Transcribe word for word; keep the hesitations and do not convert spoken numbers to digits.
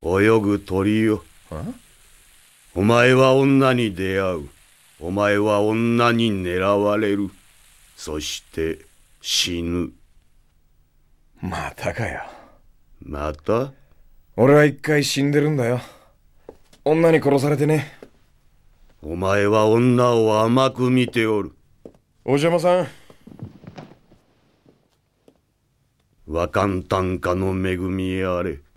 泳ぐ鳥よ。お前は女に出会う。お前は女に狙われる。そして死ぬ。 またかよ。 また？ 俺は一回死んでるんだよ。女に殺されてね。 お前は女を甘く見ておる。 お邪魔さん。 和漢短歌の恵みあれ。